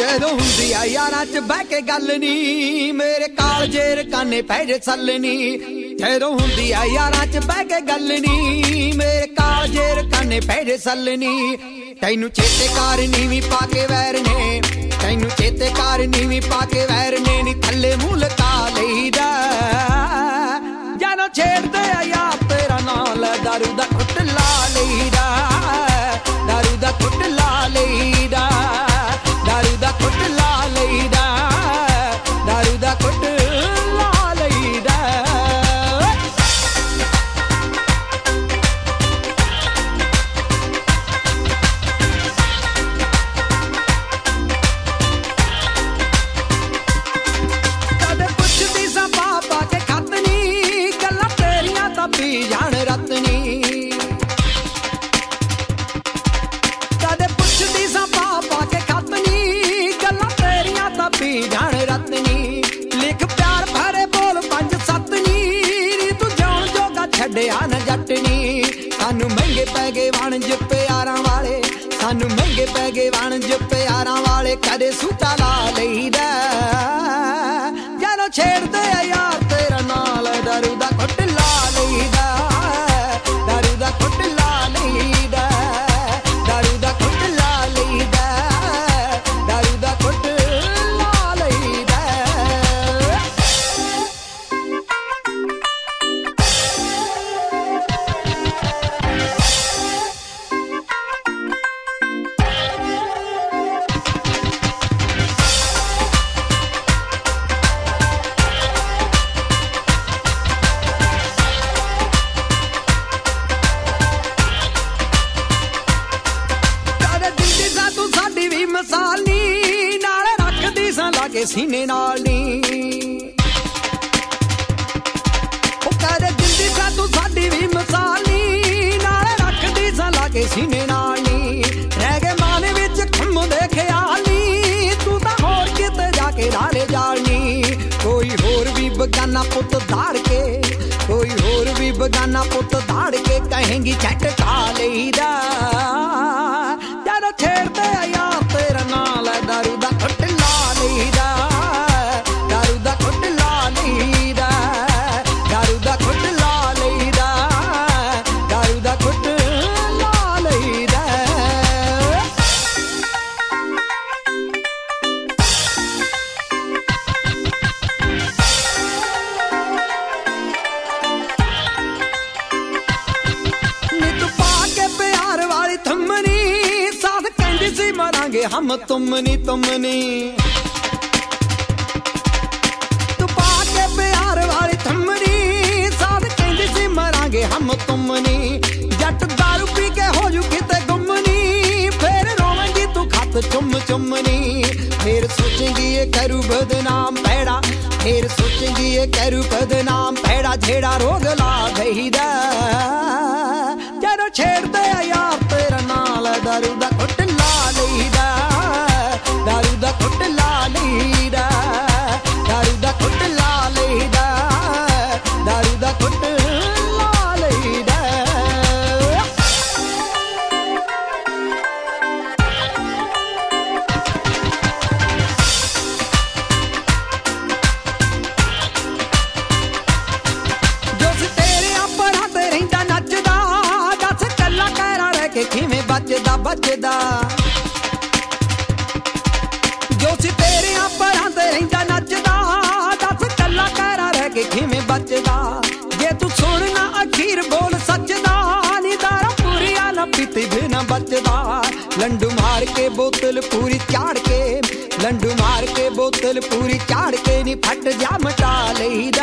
ਜਦੋਂ ਹੁੰਦੀ ਆ ਯਾਰਾਂ ਚ ਬਹਿ ਕੇ ਗੱਲ ਨੀ, ਮੇਰੇ ਕਾਲਜੇ ਰਕਾਨੇ ਪੈ ਜੇ ਸੱਲਣੀ। ਜਦੋਂ ਹੁੰਦੀ ਆ ਯਾਰਾਂ ਚ ਬਹਿ ਕੇ ਗੱਲ ਨੀ, ਮੇਰੇ ਕਾਲਜੇ ਰਕਾਨੇ ਪੈ ਜੇ ਸੱਲਣੀ। ਤੈਨੂੰ ਚੇਤੇ ਕਾਰ ਨੀਵੀਂ ਪਾ ਕੇ ਵੈਰ ਨੇ, ਤੈਨੂੰ ਚੇਤੇ ਕਾਰ ਨੀਵੀਂ ਪਾ ਕੇ ਵੈਰ ਨੇ ਨੀ ਥੱਲੇ ਮੂੰਹ ਲਟਾ ਲਈਦਾ। ਜਦੋਂ ਛੇੜਦੇ ਆ ਯਾਰ ਤੇਰਾ ਨਾਂ ਲੈ ਦਾਰੂ ਦਾ ਘੁੱਟ ਲਾ ਲਈਦਾ, ਦਾਰੂ ਦਾ ਘੁੱਟ ਲਾ ਲਈਦਾ, ਦਾਰੂ ਦਾ ਘੁੱਟ ਲਾ ਲਈਦਾ, ਦਾਰੂ ਦਾ ਘੁੱਟ ਲਾ ਲਈਦਾ। ਕਦੇ ਪੁੱਛਦੀ ਸਾਂ ਪਾ ਕੇ ਖੱਤ ਨੀ, ਗੱਲਾਂ ਤੇਰੀਆਂ ਤਾਂ ਪੀ ਜਾਣ ਰਤਨੀ। ਕਦੇ ਪੁੱਛਦੀ ਸਾਂ ਪਾ ਕੇ ਖੱਤ ਨੀ, ਗੱਲਾਂ ਤੇਰੀਆਂ ਤਾਂ ਪੀ ਜਾਣ ਰਤਨੀ। ਲਿਖ ਪਿਆਰ ਭਰੇ ਬੋਲ 5-7 ਨੀ, ਤੂੰ ਜਾਣ ਜੋਗਾ ਛੱਡਿਆ ਨਾ ਜੱਟਨੀ। ਸਾਨੂੰ ਮਹਿੰਗੇ ਪੈ ਗਏ ਵਣਜ ਪਿਆਰਾਂ ਵਾਲੇ, ਸਾਨੂੰ ਮਹਿੰਗੇ ਪੈ ਗਏ ਵਣਜ ਪਿਆਰਾਂ ਵਾਲੇ। ਕਦੇ ਸੂਟਾ ਲਾ ਲਈਦਾ ਜਦੋਂ ਛੇੜਦੇ ਆ ਯਾਰ ਤੇਰਾ ਨਾਲ, ਦਾਰੂ ਦਾ ਘੁੱਟ ਲਾ ਲਈਦਾ, ਦਾਰੂ ਦਾ ਘੁੱਟ ਲਾ ਲਈਦਾ, ਦਾਰੂ ਦਾ ਘੁੱਟ ਲਾ ਲਈਦਾ, ਦਾਰੂ ਦਾ ਘੁੱਟ ਲਾ ਲਈਦਾ। ਮਿਸਾਲ ਨੀ ਨਾਲ ਰੱਖਦੀ ਸਾਂ ਲਾਗੇ ਸੀਨੇ ਨਾਲ ਨੀ, ਉਹ ਕਦੇ ਦਿੰਦੀ ਸਾਂ ਤੂੰ ਸਾਡੀ ਵੀ ਮਿਸਾਲ ਨੀ ਨਾਲ ਰੱਖਦੀ ਸਾਂ ਲਾਗੇ ਸੀਨੇ ਨਾਲ ਨੀ। ਰਹਿ ਗਏ ਮਨ ਵਿੱਚ ਖੰਮਦੇ ਖਿਆਲ ਨੀ, ਤੂੰ ਤਾਂ ਹੋਰ ਕਿਤੇ ਜਾ ਕੇ ਲਾਲੇ ਜਾਲ ਨੀ। ਕੋਈ ਹੋਰ ਵੀ ਬਗਾਨਾ ਪੁੱਤ ਦਾੜ ਕੇ, ਕੋਈ ਹੋਰ ਵੀ ਬਗਾਨਾ ਪੁੱਤ ਦਾੜ ਕੇ ਕਹੇਂਗੀ ਝੱਟ ਖਾ ਲਈਦਾ। ਜਦੋਂ ਛੇੜਦੇ ਆ ਯਾਰ ਤੇਰਾ ਨਾਲ, ਦਾਰੂ ਦਾ ਘੁੱਟ ਲਾ ਲਈਦਾ, ਦਾਰੂ ਦਾ ਘੁੱਟ ਲਾ ਲਈਦਾ, ਦਾਰੂ ਦਾ ਘੁੱਟ ਲਾ ਲਈਦਾ, ਦਾਰੂ ਦਾ ਘੁੱਟ ਲਾ ਲਈਦਾ। ਨੀ ਤੂੰ ਪਾ ਕੇ ਪਿਆਰ ਵਾਲੀ ਥੰਮਣੀ, ਸਾਥ ਕਹਿੰਦੀ ਸੀ ਮਰਾਂਗੇ ਹਮ ਤੁਮ ਨੀ ਤੁਮ ਨੀ। ਤੂੰ ਪਾ ਕੇ ਪਿਆਰ ਵਾਲੀ ਥੰਮਣੀ, ਸਾਥ ਕਹਿੰਦੀ ਸੀ ਮਰਾਂਗੇ ਹਮ ਤੁਮ ਨੀ। ਜੱਟ ਦਾਰੂ ਪੀ ਕੇ ਹੋ ਜੂ ਕਿਤੇ ਗੁੰਮ ਨੀ, ਫੇਰ ਰੋਵੇਂਗੀ ਤੂੰ ਖੱਤ ਚੁੰਮ ਚੁੰਮ ਨੀ। ਫੇਰ ਸੋਚੇਂਗੀ ਇਹ ਕਰੂ ਬਦਨਾਮ ਪੈੜਾ, ਫੇਰ ਸੋਚੇਂਗੀ ਇਹ ਕਰੂ ਬਦਨਾਮ ਪੈੜਾ। ਜਿਹੜਾ ਰੋਗ ਲਾ ਗਈਦਾ ਜਦੋਂ ਛੇੜਦੇ ਆ ਯਾਰ ਤੇਰਾ ਨਾਲ, ਦਾਰੂ ਦਾ ਘੁੱਟ ਲਾ ਲਈਦਾ, ਦਾਰੂ ਦਾ ਘੁੱਟ ਲਾ ਲਈਦਾ, ਦਾਰੂ ਦਾ ਘੁੱਟ ਲਾ ਲਈਦਾ, ਦਾਰੂ ਦਾ ਘੁੱਟ ਲਾ ਲਈਦਾ। ਜੋ ਸੀ ਤੇਰੇ ਆਪਣਾ ਤੇ ਰਹਿੰਦਾ ਨੱਚਦਾ, ਦੱਸ ਕੱਲਾ ਕਹਿਰਾ ਰਹਿ ਕੇ ਕਿਵੇਂ ਬਚਦਾ ਬਚਦਾ। ਜੋ ਸੀ ਤੇਰੇ ਆਪਣਾ ਤੇ ਰਹਿੰਦਾ ਨੱਚਦਾ, ਦੱਸ ਕੱਲਾ ਕਹਿਰਾ ਰਹਿ ਕੇ ਕਿਵੇਂ ਬਚਦਾ। ਜੇ ਤੂੰ ਸੁਣਨਾ ਅਖੀਰ ਬੋਲ ਸੱਚਦਾ, ਨੀ ਦਾਰਾ ਪੂਰੀਆਂ ਨਾ ਪੀਤੀ ਬਿਨਾ ਬਚਦਾ। ਲੰਡੂ ਮਾਰ ਕੇ ਬੋਤਲ ਪੂਰੀ ਚਾੜ ਕੇ, ਲੰਡੂ ਮਾਰ ਕੇ ਬੋਤਲ ਪੂਰੀ ਚਾੜ ਕੇ ਨੀ ਫਟ ਜਾ ਮਟਾ ਲਈਦਾ।